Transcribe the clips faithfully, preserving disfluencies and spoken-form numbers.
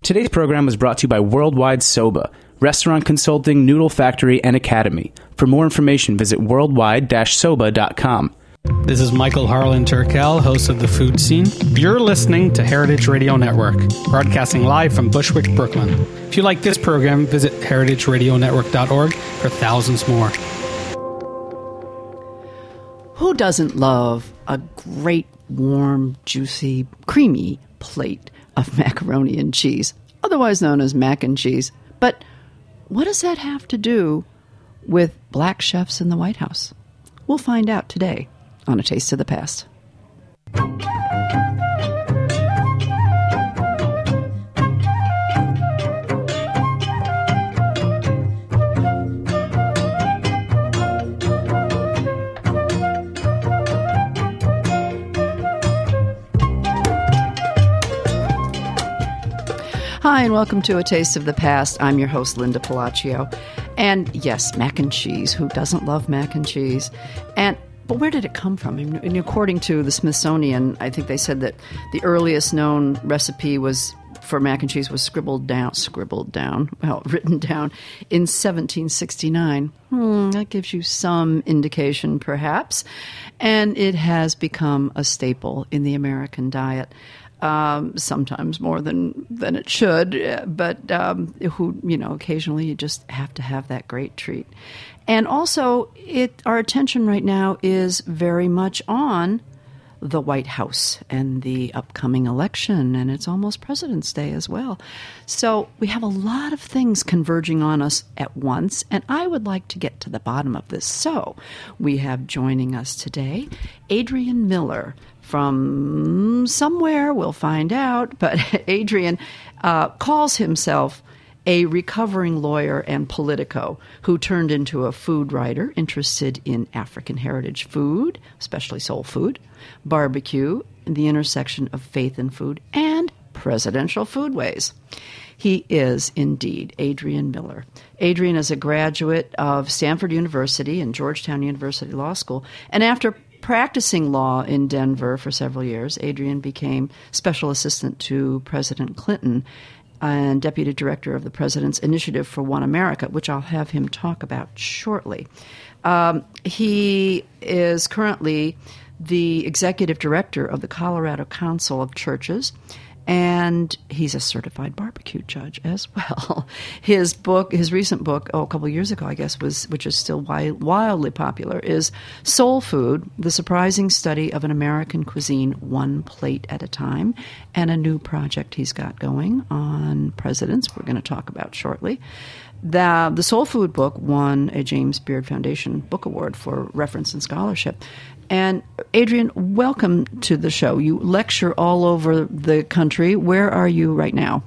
Today's program was brought to you by Worldwide Soba, restaurant consulting, noodle factory, and academy. For more information, visit worldwide dash soba dot com. This is Michael Harlan Turkel, host of The Food Scene. You're listening to Heritage Radio Network, broadcasting live from Bushwick, Brooklyn. If you like this program, visit heritage radio network dot org for thousands more. Who doesn't love a great, warm, juicy, creamy plate of macaroni and cheese, otherwise known as mac and cheese? But what does that have to do with black chefs in the White House? We'll find out today on A Taste of the Past. Hi, and welcome to A Taste of the Past. I'm your host, Linda Palacio. And yes, mac and cheese. Who doesn't love mac and cheese? And But where did it come from? And according to the Smithsonian, I think they said that the earliest known recipe was for mac and cheese was scribbled down, scribbled down, well, written down in seventeen sixty-nine. Hmm, that gives you some indication, perhaps. And it has become a staple in the American diet. Um, sometimes more than, than it should, but um, who, you know, occasionally you just have to have that great treat. And also, it our attention right now is very much on the White House and the upcoming election, and it's almost President's Day as well. So we have a lot of things converging on us at once, and I would like to get to the bottom of this. So we have joining us today Adrian Miller from somewhere, we'll find out, but Adrian uh, calls himself a recovering lawyer and politico who turned into a food writer interested in African heritage food, especially soul food, barbecue, the intersection of faith and food, and presidential foodways. He is indeed Adrian Miller. Adrian is a graduate of Stanford University and Georgetown University Law School, and after practicing law in Denver for several years, Adrian became special assistant to President Clinton and deputy director of the President's Initiative for One America, which I'll have him talk about shortly. Um, he is currently the executive director of the Colorado Council of Churches, and he's a certified barbecue judge as well. His book, his recent book, oh, a couple of years ago, I guess, was which is still wild, wildly popular, is Soul Food, The Surprising Study of an American Cuisine One Plate at a Time, and a new project he's got going on presidents we're going to talk about shortly. The, the Soul Food book won a James Beard Foundation Book Award for reference and scholarship. And Adrian, welcome to the show. You lecture all over the country. Where are you right now?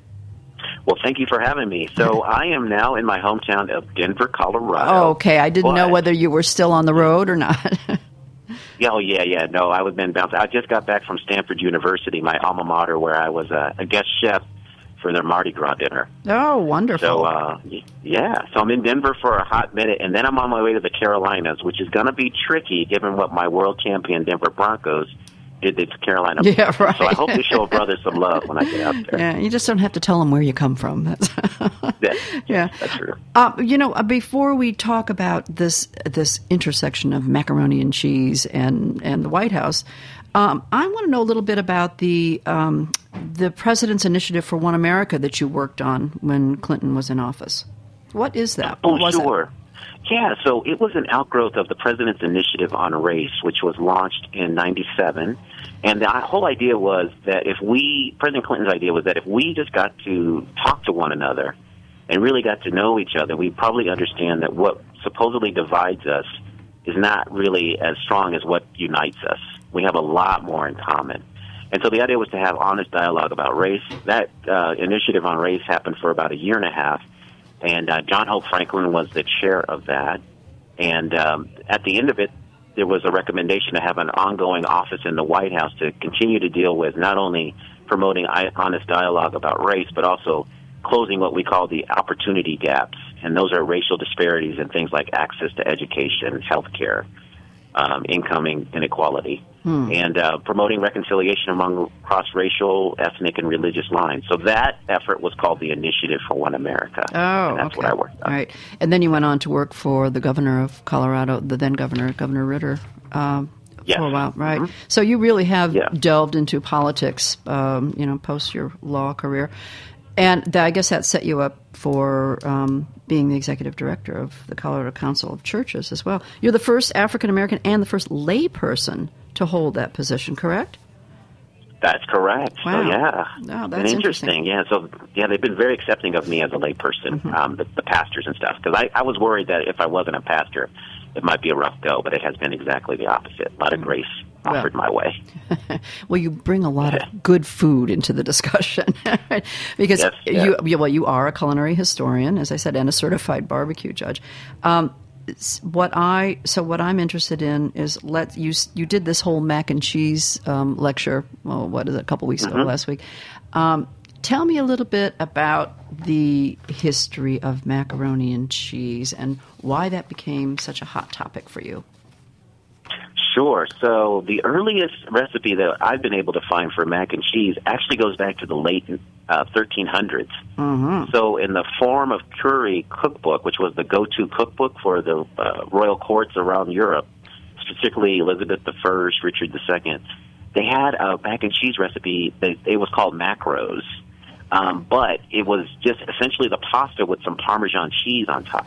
Well, thank you for having me. So I am now in my hometown of Denver, Colorado. Oh, okay. I didn't but, know whether you were still on the road or not. yeah, oh, yeah, yeah. No, I was been bounced. I just got back from Stanford University, my alma mater, where I was a, a guest chef for their Mardi Gras dinner. Oh, wonderful. So, uh, yeah, so I'm in Denver for a hot minute, and then I'm on my way to the Carolinas, which is going to be tricky given what my world champion Denver Broncos did to Carolina. Yeah, right. So I hope to show a brother some love when I get out there. Yeah, you just don't have to tell them where you come from. That's yeah, yeah, that's true. Uh, you know, before we talk about this this intersection of macaroni and cheese and, and the White House, Um, I want to know a little bit about the um, the President's Initiative for One America that you worked on when Clinton was in office. What is that? Oh, what was sure. It? Yeah, so it was an outgrowth of the President's Initiative on Race, which was launched in ninety-seven. And the whole idea was that if we, President Clinton's idea was that if we just got to talk to one another and really got to know each other, we'd probably understand that what supposedly divides us is not really as strong as what unites us. We have a lot more in common. And so the idea was to have honest dialogue about race. That uh, initiative on race happened for about a year and a half, and uh, John Hope Franklin was the chair of that. And um, at the end of it, there was a recommendation to have an ongoing office in the White House to continue to deal with not only promoting honest dialogue about race, but also closing what we call the opportunity gaps. And those are racial disparities in things like access to education, health care. um, income inequality, hmm. and uh, promoting reconciliation among cross-racial, ethnic, and religious lines. So that effort was called the Initiative for One America. Oh, and that's okay. what I worked on. All right. And then you went on to work for the governor of Colorado, the then governor, Governor Ritter, um, Yes. for a while, right? Mm-hmm. So you really have yeah. delved into politics, um, you know, post your law career. And that, I guess that set you up for um, being the executive director of the Colorado Council of Churches as well. You're the first African-American and the first lay person to hold that position, correct? That's correct. Wow. So, yeah. Oh, It's that's been interesting. interesting. Yeah, so, yeah, they've been very accepting of me as a layperson, Mm-hmm. um, the, the pastors and stuff, because I, I was worried that if I wasn't a pastor, it might be a rough go, but it has been exactly the opposite. A lot of grace offered Well. my way. Well, you bring a lot of good food into the discussion because Yes, yeah. you, you, well, you are a culinary historian, as I said, and a certified barbecue judge. Um, s- what I so what I'm interested in is let you you did this whole mac and cheese um, lecture. Well, what is it? A couple weeks Mm-hmm. ago, last week. Um, tell me a little bit about the history of macaroni and cheese and why that became such a hot topic for you. Sure. So the earliest recipe that I've been able to find for mac and cheese actually goes back to the late uh, thirteen hundreds. Mm-hmm. So in the Form of Cury cookbook, which was the go-to cookbook for the uh, royal courts around Europe, particularly Elizabeth the First, Richard the Second, they had a mac and cheese recipe that it was called macros, um, but it was just essentially the pasta with some Parmesan cheese on top.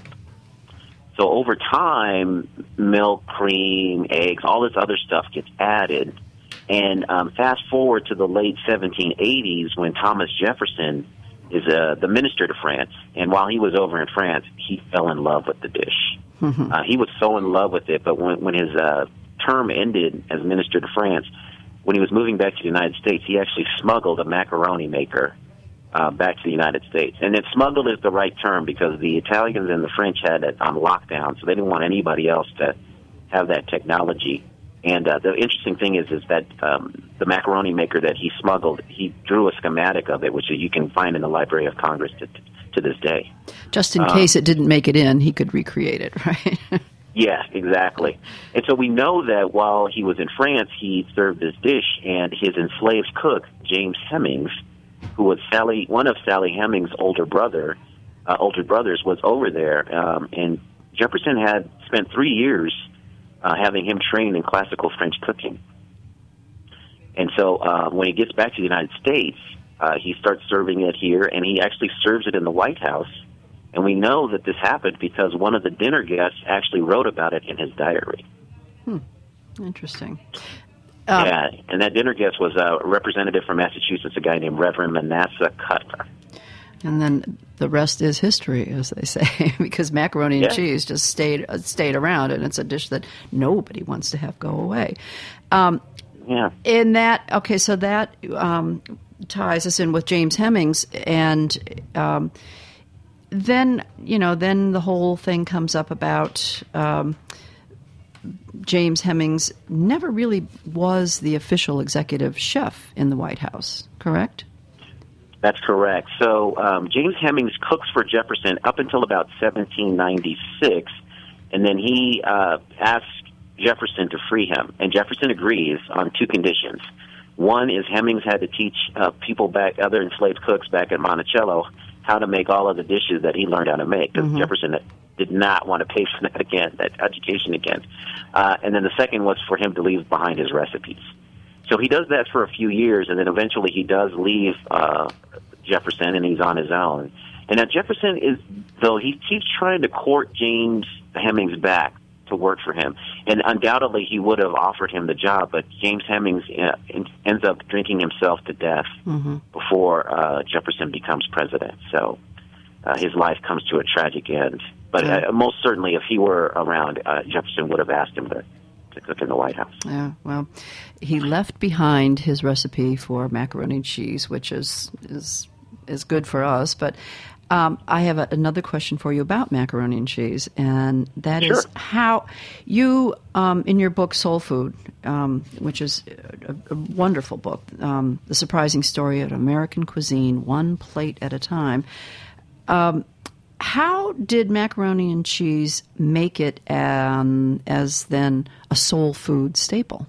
So over time, milk, cream, eggs, all this other stuff gets added. And um, fast forward to the late seventeen eighties when Thomas Jefferson is uh, the minister to France. And while he was over in France, he fell in love with the dish. Mm-hmm. Uh, he was so in love with it, but when, when his uh, term ended as minister to France, when he was moving back to the United States, he actually smuggled a macaroni maker Uh, back to the United States. And then smuggled is the right term because the Italians and the French had it on lockdown, so they didn't want anybody else to have that technology. And uh, the interesting thing is is that um, the macaroni maker that he smuggled, he drew a schematic of it, which you can find in the Library of Congress to, to this day. Just in Um, case it didn't make it in, he could recreate it, right? Yes, exactly. And so we know that while he was in France, he served this dish, and his enslaved cook, James Hemings, who was Sally, one of Sally Hemings' older brother, uh, older brothers, was over there, um, and Jefferson had spent three years uh, having him trained in classical French cooking. And so uh, when he gets back to the United States, uh, he starts serving it here, and he actually serves it in the White House. And we know that this happened because one of the dinner guests actually wrote about it in his diary. Hmm. Interesting. Um, yeah, and that dinner guest was a representative from Massachusetts, a guy named Reverend Manasseh Cutler. And then the rest is history, as they say, because macaroni and Yeah. cheese just stayed uh, stayed around, and it's a dish that nobody wants to have go away. Um, Yeah. in that, okay, so that um, ties us in with James Hemings, and um, then you know, then the whole thing comes up about. Um, James Hemings never really was the official executive chef in the White House, correct? That's correct. So um, James Hemings cooks for Jefferson up until about seventeen ninety-six, and then he uh, asks Jefferson to free him, and Jefferson agrees on two conditions. One is Hemings had to teach uh, people back, other enslaved cooks back at Monticello, how to make all of the dishes that he learned how to make, because mm-hmm. Jefferson did not want to pay for that again, that education again. Uh, and then the second was for him to leave behind his recipes. So he does that for a few years, and then eventually he does leave uh, Jefferson, and he's on his own. And now Jefferson is, though he keeps trying to court James Hemings back to work for him, and undoubtedly he would have offered him the job, but James Hemings uh, ends up drinking himself to death mm-hmm. before uh, Jefferson becomes president. So uh, his life comes to a tragic end. But yeah. uh, most certainly, if he were around, uh, Jefferson would have asked him to, to cook in the White House. Yeah, well, he left behind his recipe for macaroni and cheese, which is is is good for us. But um, I have a, another question for you about macaroni and cheese, and that sure. is how you, um, in your book Soul Food, um, which is a, a wonderful book, um, The Surprising Story of American Cuisine, One Plate at a Time. Um, how did macaroni and cheese make it um, as then a soul food staple?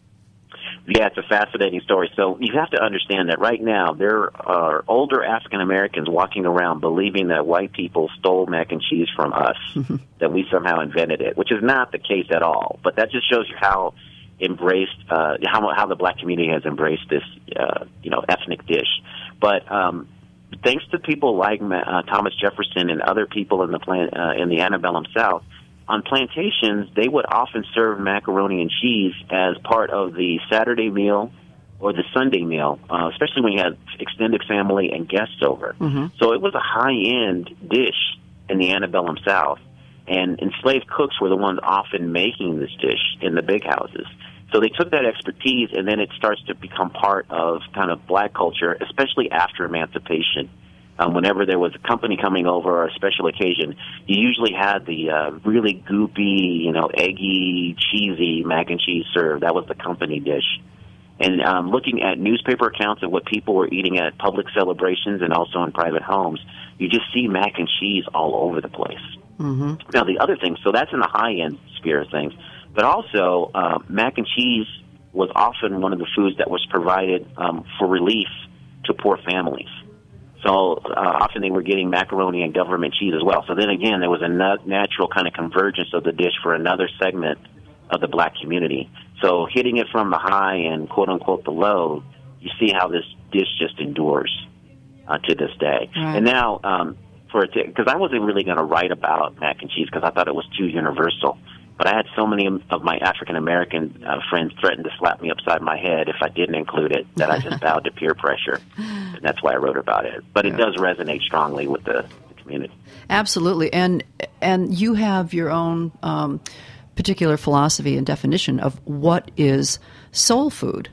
Yeah, it's a fascinating story. So you have to understand that right now there are older African Americans walking around believing that white people stole mac and cheese from us, that we somehow invented it, which is not the case at all. But that just shows you how embraced, uh, how how the black community has embraced this, uh, you know, ethnic dish. But um, thanks to people like uh, Thomas Jefferson and other people in the plant, uh, in the antebellum South, on plantations, they would often serve macaroni and cheese as part of the Saturday meal or the Sunday meal, uh, especially when you had extended family and guests over. Mm-hmm. So it was a high-end dish in the antebellum South, and enslaved cooks were the ones often making this dish in the big houses. So they took that expertise, and then it starts to become part of kind of black culture, especially after emancipation. Um, whenever there was a company coming over or a special occasion, you usually had the uh, really goopy, you know, eggy, cheesy mac and cheese served. That was the company dish. And um, looking at newspaper accounts of what people were eating at public celebrations and also in private homes, you just see mac and cheese all over the place. Mm-hmm. Now, the other thing, so that's in the high-end sphere of things, but also uh, mac and cheese was often one of the foods that was provided um, for relief to poor families. So uh, often they were getting macaroni and government cheese as well. So then again, there was a nat- natural kind of convergence of the dish for another segment of the black community. So hitting it from the high and quote-unquote the low, you see how this dish just endures uh, to this day. Right. And now, um, for it because I wasn't really going to write about mac and cheese because I thought it was too universal. But I had so many of my African-American uh, friends threaten to slap me upside my head if I didn't include it, that I just bowed to peer pressure. And that's why I wrote about it. But it does resonate strongly with the, the community. Absolutely. And and you have your own um, particular philosophy and definition of what is soul food.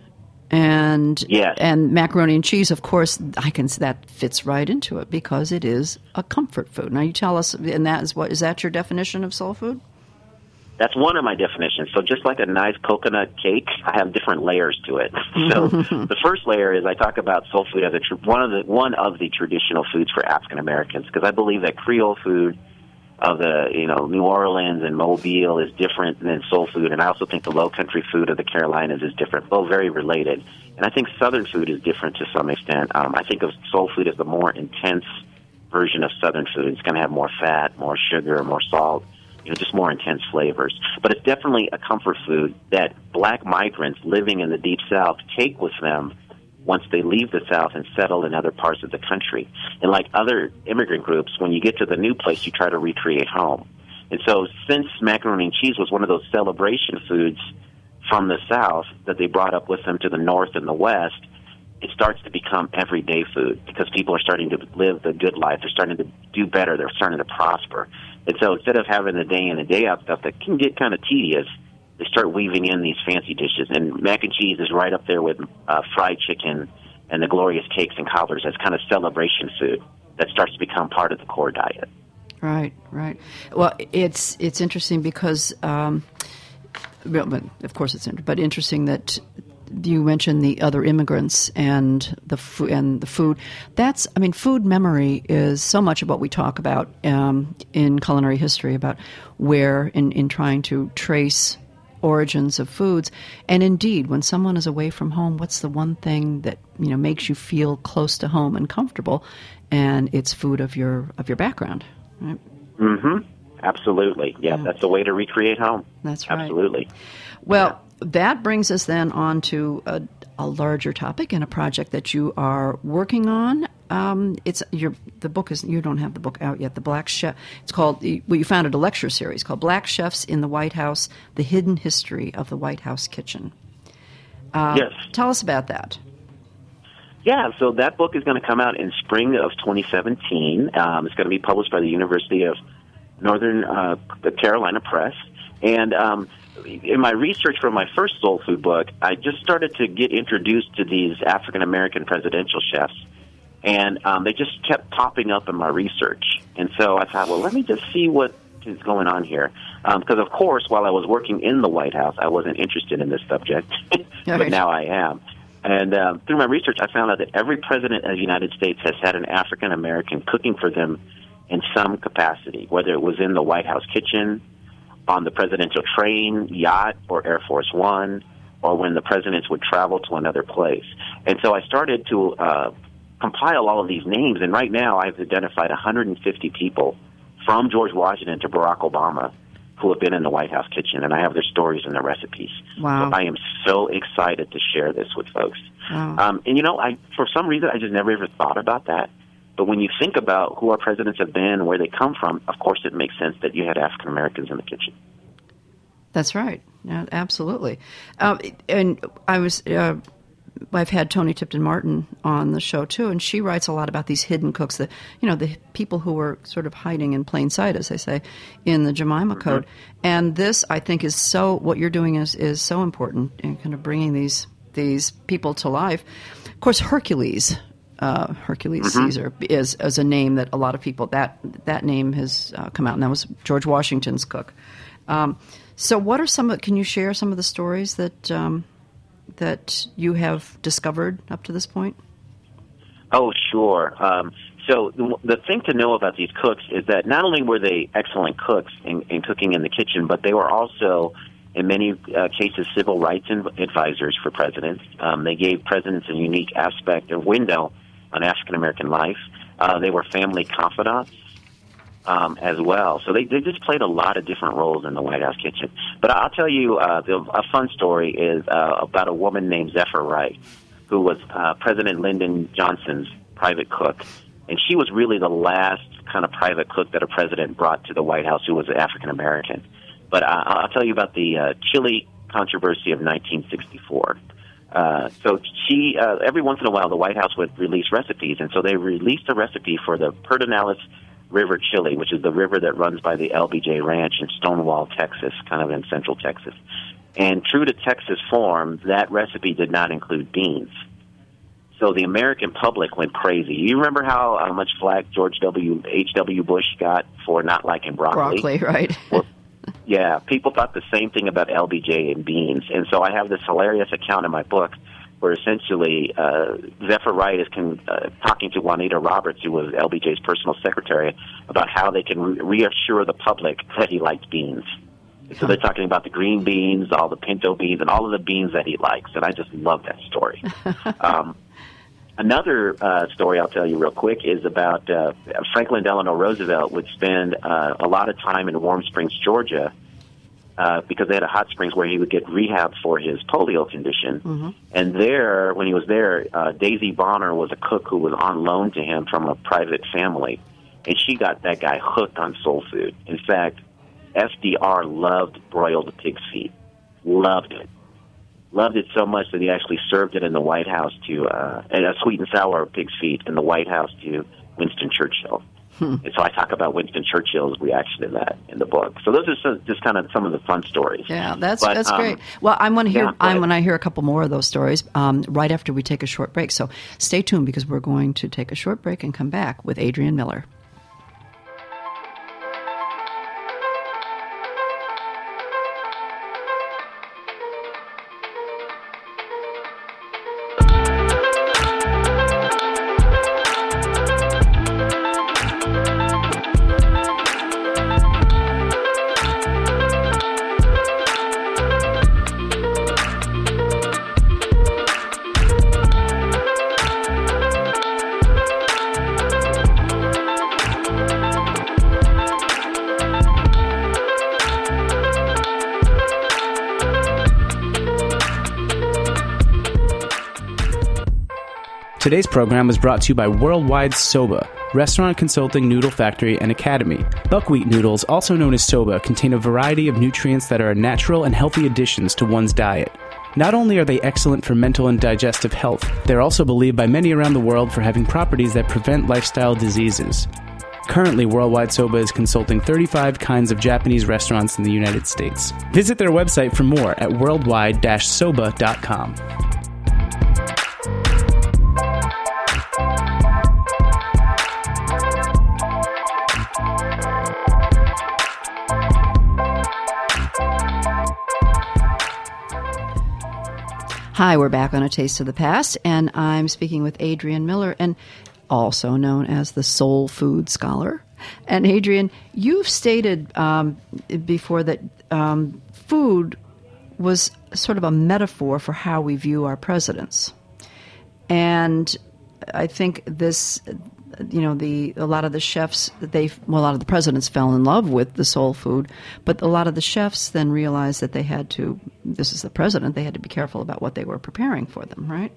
And yes. and macaroni and cheese, of course, I can that fits right into it because it is a comfort food. Now you tell us, and that is what is that your definition of soul food? That's one of my definitions. So just like a nice coconut cake, I have different layers to it. So the first layer is I talk about soul food as a tr- one of the one of the traditional foods for African Americans because I believe that Creole food of the you know New Orleans and Mobile is different than soul food, and I also think the Low Country food of the Carolinas is different. Both very related, and I think Southern food is different to some extent. Um, I think of soul food as the more intense version of Southern food. It's going to have more fat, more sugar, more salt. You know, just more intense flavors. But it's definitely a comfort food that black migrants living in the Deep South take with them once they leave the South and settle in other parts of the country. And like other immigrant groups, when you get to the new place, you try to recreate home. And so since macaroni and cheese was one of those celebration foods from the South that they brought up with them to the North and the West, it starts to become everyday food because people are starting to live the good life. They're starting to do better. They're starting to prosper. And so instead of having the day in and day out stuff that can get kind of tedious, they start weaving in these fancy dishes. And mac and cheese is right up there with uh, fried chicken and the glorious cakes and cobblers as kind of celebration food that starts to become part of the core diet. Right, right. Well, it's it's interesting because, um, well, but of course it's interesting, but interesting that you mentioned the other immigrants and the food and the food. That's, I mean, food memory is so much of what we talk about um, in culinary history about where in, in trying to trace origins of foods. And indeed, when someone is away from home, what's the one thing that you know makes you feel close to home and comfortable? And it's food of your of your background. Right? Mm-hmm. Absolutely. Yeah, yeah, that's a way to recreate home. That's right. Absolutely. Well. Yeah. That brings us then on to a, a larger topic and a project that you are working on. Um, it's your the book is you don't have the book out yet. The Black Chef. It's called well, you founded a lecture series called Black Chefs in the White House: The Hidden History of the White House Kitchen. Uh, yes. Tell us about that. Yeah, so that book is going to come out in spring of twenty seventeen. Um, it's going to be published by the University of Northern uh, Carolina Press, and um, in my research for my first soul food book, I just started to get introduced to these African-American presidential chefs, and um, they just kept popping up in my research. And so I thought, well, let me just see what is going on here. Because, um, of course, while I was working in the White House, I wasn't interested in this subject, but right. Now I am. And uh, through my research, I found out that every president of the United States has had an African-American cooking for them in some capacity, whether it was in the White House kitchen, on the presidential train, yacht, or Air Force One, or when the presidents would travel to another place. And so I started to uh, compile all of these names, and right now I've identified one hundred fifty people from George Washington to Barack Obama who have been in the White House kitchen, and I have their stories and their recipes. Wow. So I am so excited to share this with folks. Wow. Um, and, you know, I for some reason, I just never ever thought about that. But when you think about who our presidents have been, where they come from, of course it makes sense that you had African Americans in the kitchen. That's right. Yeah, absolutely. Uh, and I was, uh, I've had Toni Tipton Martin on the show too, and she writes a lot about these hidden cooks, the you know the people who were sort of hiding in plain sight, as they say, in the Jemima Code. Mm-hmm. And this, I think, is so. What you're doing is is so important in kind of bringing these these people to life. Of course, Hercules. Uh, Hercules mm-hmm. Caesar is, is a name that a lot of people that that name has uh, come out, and that was George Washington's cook. Um, so, what are some? Can you share some of the stories that um, that you have discovered up to this point? Oh, sure. Um, so, the, the thing to know about these cooks is that not only were they excellent cooks in, in cooking in the kitchen, but they were also, in many uh, cases, civil rights advisors for presidents. Um, they gave presidents a unique aspect or window on African American life. Uh, they were family confidants um, as well. So they, they just played a lot of different roles in the White House kitchen. But I'll tell you, uh, the, a fun story is uh, about a woman named Zephyr Wright, who was uh, President Lyndon Johnson's private cook. And she was really the last kind of private cook that a president brought to the White House who was African American. But uh, I'll tell you about the uh, chili controversy of nineteen sixty-four. Uh, so she, uh, every once in a while, the White House would release recipes, and so they released a recipe for the Pedernales River chili, which is the river that runs by the L B J Ranch in Stonewall, Texas, kind of in central Texas. And true to Texas form, that recipe did not include beans. So the American public went crazy. You remember how uh, much flack George W. H W. Bush got for not liking broccoli? Broccoli, right. Well, yeah, people thought the same thing about L B J and beans. And so I have this hilarious account in my book where essentially uh, Zephyr Wright is con- uh, talking to Juanita Roberts, who was L B J's personal secretary, about how they can re- reassure the public that he liked beans. So they're talking about the green beans, all the pinto beans, and all of the beans that he likes. And I just love that story. um, another uh, story I'll tell you real quick is about uh, Franklin Delano Roosevelt would spend uh, a lot of time in Warm Springs, Georgia, uh, because they had a hot springs where he would get rehab for his polio condition. Mm-hmm. And there, when he was there, uh, Daisy Bonner was a cook who was on loan to him from a private family. And she got that guy hooked on soul food. In fact, F D R loved broiled pig's feet. Loved it. Loved it so much that he actually served it in the White House to, uh, and a sweet and sour pig's feet in the White House to Winston Churchill. Hmm. And so I talk about Winston Churchill's reaction to that in the book. So those are some, just kind of some of the fun stories. Yeah, that's but, that's um, great. Well, I want to hear yeah, I want to hear a couple more of those stories um, right after we take a short break. So stay tuned because we're going to take a short break and come back with Adrienne Miller. Today's program was brought to you by Worldwide Soba, restaurant consulting, noodle factory, and academy. Buckwheat noodles, also known as soba, contain a variety of nutrients that are natural and healthy additions to one's diet. Not only are they excellent for mental and digestive health, they're also believed by many around the world for having properties that prevent lifestyle diseases. Currently, Worldwide Soba is consulting thirty-five kinds of Japanese restaurants in the United States. Visit their website for more at worldwide dash soba dot com. Hi, we're back on A Taste of the Past, and I'm speaking with Adrienne Miller, and also known as the Soul Food Scholar. And Adrian, you've stated um, before that um, food was sort of a metaphor for how we view our presidents. And I think this, you know, the a lot of the chefs, they well, a lot of the presidents fell in love with the soul food, but a lot of the chefs then realized that they had to, this is the president, they had to be careful about what they were preparing for them, right?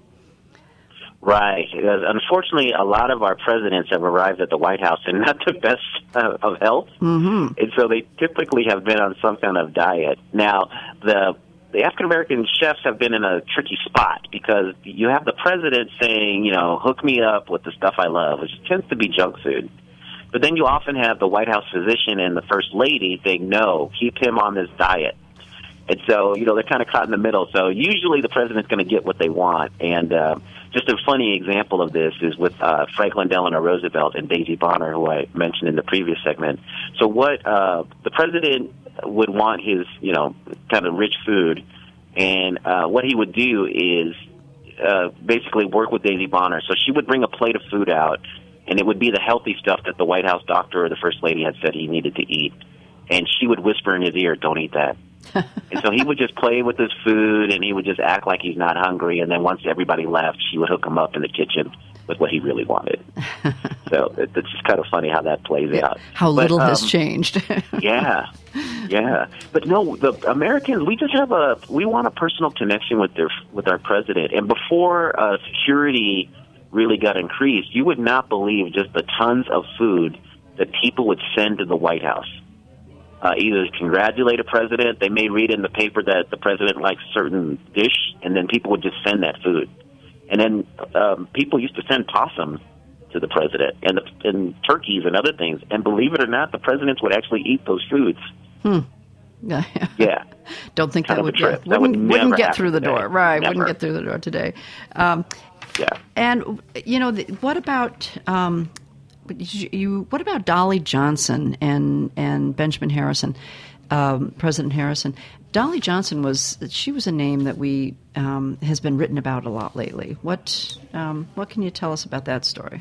Right. Uh, unfortunately, a lot of our presidents have arrived at the White House in not the best uh, of health, mm-hmm. and so they typically have been on some kind of diet. Now, the the African-American chefs have been in a tricky spot because you have the president saying, you know, hook me up with the stuff I love, which tends to be junk food. But then you often have the White House physician and the First Lady saying, no, keep him on this diet. And so, you know, they're kind of caught in the middle. So usually the president's going to get what they want. And uh, just a funny example of this is with uh, Franklin Delano Roosevelt and Daisy Bonner, who I mentioned in the previous segment. So what uh, the president would want his, you know, kind of rich food. And uh, what he would do is uh, basically work with Daisy Bonner. So she would bring a plate of food out, and it would be the healthy stuff that the White House doctor or the First Lady had said he needed to eat. And she would whisper in his ear, don't eat that. And so he would just play with his food, and he would just act like he's not hungry. And then once everybody left, she would hook him up in the kitchen with what he really wanted. So it, it's just kind of funny how that plays yeah, out. How but, little um, has changed. yeah, yeah. But no, the Americans, we just have a, we want a personal connection with their with our president. And before uh, security really got increased, you would not believe just the tons of food that people would send to the White House. Uh, either to congratulate a president, they may read in the paper that the president likes a certain dish, and then people would just send that food. And then um, people used to send possums to the president, and, the, and turkeys and other things. And believe it or not, the presidents would actually eat those foods. Hmm. Yeah. Don't think kind that would, get, that wouldn't, would wouldn't get through the today. door. Right, Never. wouldn't get through the door today. Um, yeah. And, you know, the, what about... Um, You, what about Dolly Johnson and, and Benjamin Harrison, um, President Harrison? Dolly Johnson was she was a name that we um, has been written about a lot lately. What um, what can you tell us about that story?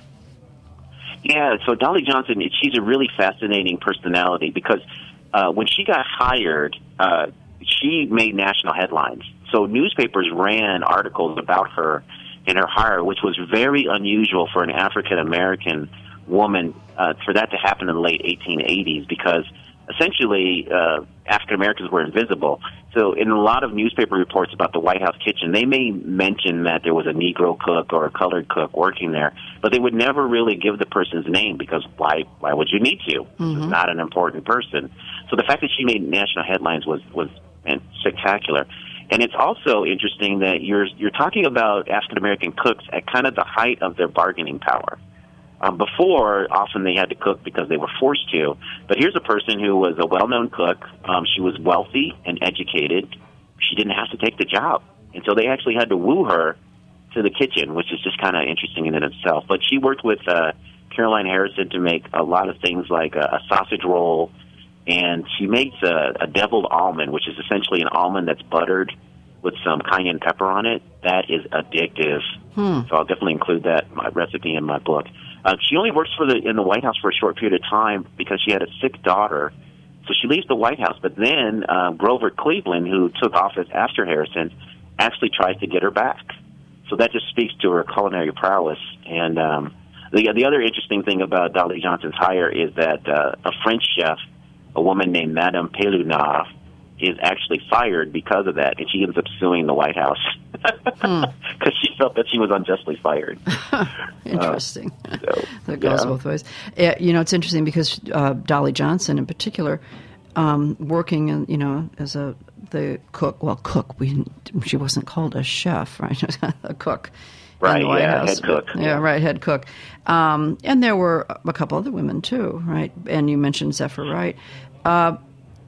Yeah, so Dolly Johnson, she's a really fascinating personality because uh, when she got hired, uh, she made national headlines. So newspapers ran articles about her and her hire, which was very unusual for an African American woman uh, for that to happen in the late eighteen eighties because essentially uh, African Americans were invisible. So in a lot of newspaper reports about the White House kitchen, they may mention that there was a Negro cook or a colored cook working there, but they would never really give the person's name because why why would you need to? Mm-hmm. It's not an important person. So the fact that she made national headlines was, was man, spectacular. And it's also interesting that you're you're talking about African American cooks at kind of the height of their bargaining power. Um, before, often they had to cook because they were forced to. But here's a person who was a well-known cook. Um, she was wealthy and educated. She didn't have to take the job. And so they actually had to woo her to the kitchen, which is just kind of interesting in and of itself. But she worked with uh, Caroline Harrison to make a lot of things like a, a sausage roll. And she makes a, a deviled almond, which is essentially an almond that's buttered with some cayenne pepper on it. That is addictive. Hmm. So I'll definitely include that my recipe in my book. Uh, she only works for the in the White House for a short period of time because she had a sick daughter. So she leaves the White House. But then uh, Grover Cleveland, who took office after Harrison, actually tries to get her back. So that just speaks to her culinary prowess. And um, the the other interesting thing about Dolly Johnson's hire is that uh, a French chef, a woman named Madame Pelounard, is actually fired because of that, and she ends up suing the White House because hmm. she felt that she was unjustly fired. Interesting. Uh, so, that goes yeah. both ways. Uh, you know, it's interesting because uh, Dolly Johnson, in particular, um, working, in, you know, as a the cook. Well, cook. We she wasn't called a chef, right? A cook. Right. In the White yeah. House. Head cook. Yeah, yeah. Right. Head cook. Um, and there were a couple other women too, right? And you mentioned Zephyr Wright. Uh,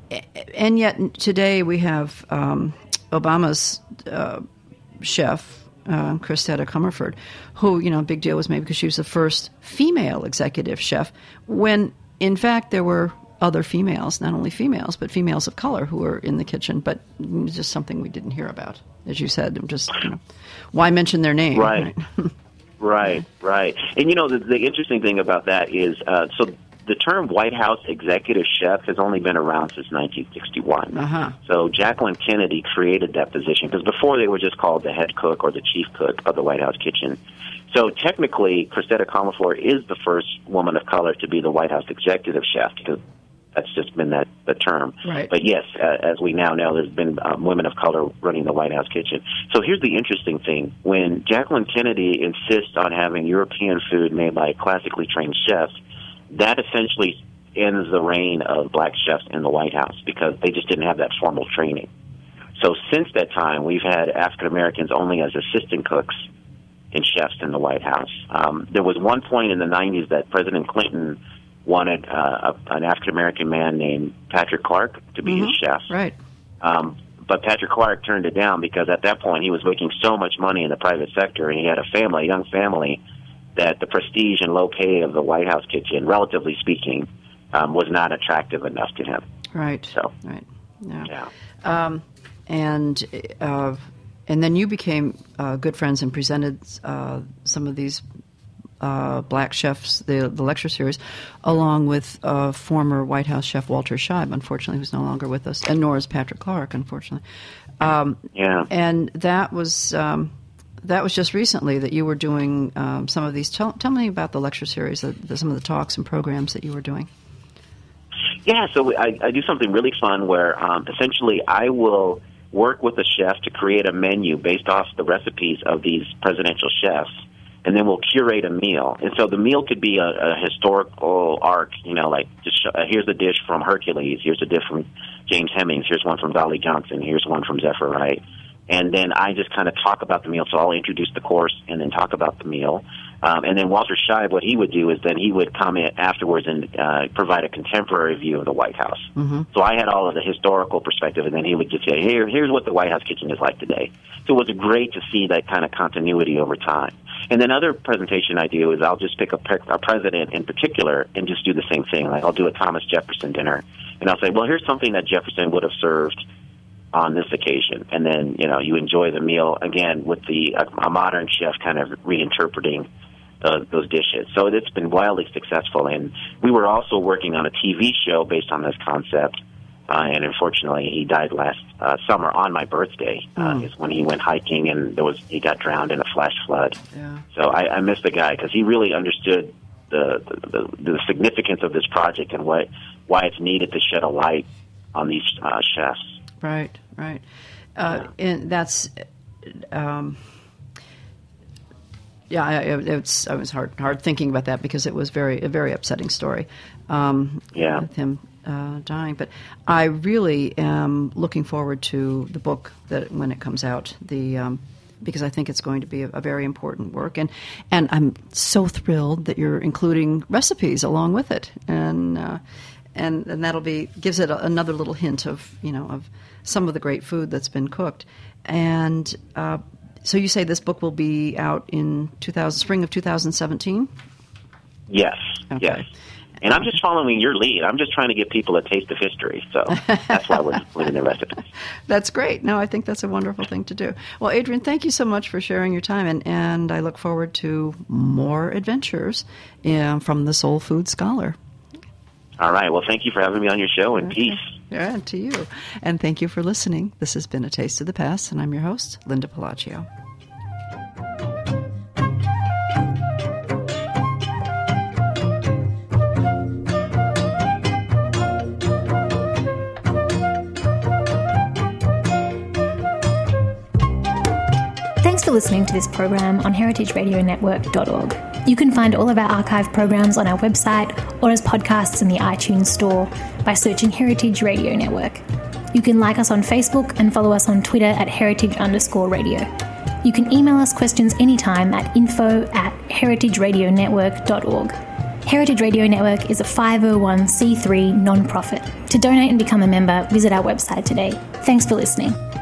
And yet today we have um, Obama's uh, chef, uh, Christetta Comerford, who, you know, a big deal was made because she was the first female executive chef, when in fact there were other females, not only females, but females of color who were in the kitchen, but it was just something we didn't hear about, as you said. Just, you know, why mention their name? Right, right, right. right. And, you know, the, the interesting thing about that is, uh, so the term White House executive chef has only been around since nineteen sixty-one. Uh-huh. So Jacqueline Kennedy created that position, because before they were just called the head cook or the chief cook of the White House kitchen. So technically, Cristeta Comaflor is the first woman of color to be the White House executive chef, because that's just been that the term. Right. But yes, uh, as we now know, there's been um, women of color running the White House kitchen. So here's the interesting thing. When Jacqueline Kennedy insists on having European food made by classically trained chefs, that essentially ends the reign of black chefs in the White House, because they just didn't have that formal training. So since that time, we've had African Americans only as assistant cooks and chefs in the White House. Um, there was one point in the nineties that President Clinton wanted uh, a, an African-American man named Patrick Clark to be mm-hmm. his chef. Right. Um, but Patrick Clark turned it down, because at that point he was making so much money in the private sector, and he had a family, a young family, that the prestige and low pay of the White House kitchen, relatively speaking, um, was not attractive enough to him. Right. So, right. Yeah. yeah. Um, and uh, and then you became uh, good friends and presented uh, some of these uh, black chefs, the the lecture series, along with uh, former White House chef Walter Scheib, unfortunately, who's no longer with us, and nor is Patrick Clark, unfortunately. Um, yeah. And that was um, that was just recently that you were doing um, some of these. Tell, tell me about the lecture series, the, the, some of the talks and programs that you were doing. Yeah, so I, I do something really fun where um, essentially I will work with a chef to create a menu based off the recipes of these presidential chefs, and then we'll curate a meal. And so the meal could be a, a historical arc, you know, like just show, uh, here's a dish from Hercules, here's a dish from James Hemings, here's one from Dolly Johnson, here's one from Zephyr Wright. And then I just kind of talk about the meal, so I'll introduce the course and then talk about the meal. Um, and then Walter Scheib, what he would do is then he would comment afterwards and uh, provide a contemporary view of the White House. Mm-hmm. So I had all of the historical perspective, and then he would just say, Here, here's what the White House kitchen is like today. So it was great to see that kind of continuity over time. And then other presentation I do is I'll just pick a, a president in particular and just do the same thing. Like I'll do a Thomas Jefferson dinner, and I'll say, well, here's something that Jefferson would have served on this occasion. And then, you know, you enjoy the meal, again, with the a, a modern chef kind of reinterpreting uh, those dishes. So it's been wildly successful. And we were also working on a T V show based on this concept. Uh, and unfortunately, he died last uh, summer on my birthday. Uh, Mm. is when he went hiking and there was he got drowned in a flash flood. Yeah. So I, I miss the guy because he really understood the, the the significance of this project and what why it's needed to shed a light on these uh, chefs. Right, right. Uh, and that's, um, yeah, I, it's, I was hard, hard thinking about that because it was very, a very upsetting story. Um, Yeah. with him uh, dying. But I really am looking forward to the book that when it comes out. The um, because I think it's going to be a, a very important work, and and I'm so thrilled that you're including recipes along with it, and. Uh, And, and that'll be gives it a, another little hint of you know of some of the great food that's been cooked. And uh, so you say this book will be out in two thousand spring of two thousand seventeen. Yes, Okay. yes. And I'm just following your lead. I'm just trying to give people a taste of history. So that's why we're including the recipes. That's great. No, I think that's a wonderful thing to do. Well, Adrian, thank you so much for sharing your time, and, and I look forward to more adventures uh, from the Soul Food Scholar. All right. Well, thank you for having me on your show, and Okay. peace. Yeah, to you. And thank you for listening. This has been A Taste of the Past, and I'm your host, Linda Palacio. Thanks for listening to this program on heritage radio network dot org. You can find all of our archive programs on our website or as podcasts in the iTunes Store by searching Heritage Radio Network. You can like us on Facebook and follow us on Twitter at heritage underscore radio. You can email us questions anytime at info at heritage radio network dot org. Heritage Radio Network is a five oh one c three non-profit. To donate and become a member, visit our website today. Thanks for listening.